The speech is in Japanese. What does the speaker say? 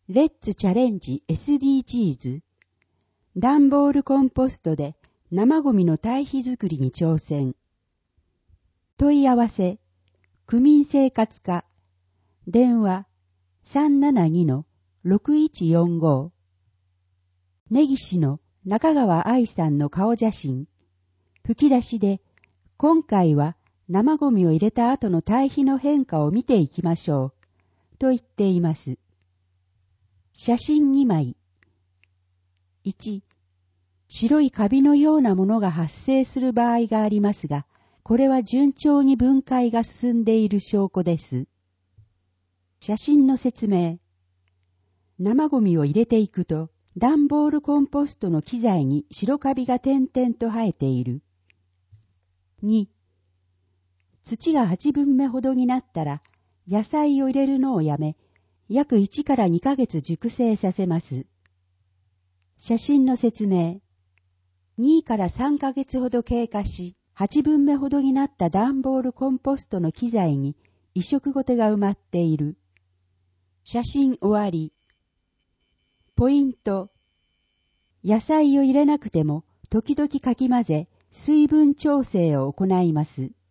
レッツチャレンジ SDGs 段ボールコンポストで生ゴミの堆肥作りに挑戦。問い合わせ区民生活課電話 372-6145 根岸の中川愛さんの顔写真吹き出しで今回は生ゴミを入れた後の堆肥の変化を見ていきましょうと言っています。写真2枚。1、白いカビのようなものが発生する場合がありますが、これは順調に分解が進んでいる証拠です。写真の説明。生ゴミを入れていくと、段ボールコンポストの機材に白カビが点々と生えている。2、土が8分目ほどになったら、野菜を入れるのをやめ、約1から2ヶ月熟成させます。写真の説明。2から3ヶ月ほど経過し、8分目ほどになった段ボールコンポストの機材に移植ゴテが埋まっている。写真終わり。ポイント。野菜を入れなくても時々かき混ぜ、水分調整を行います。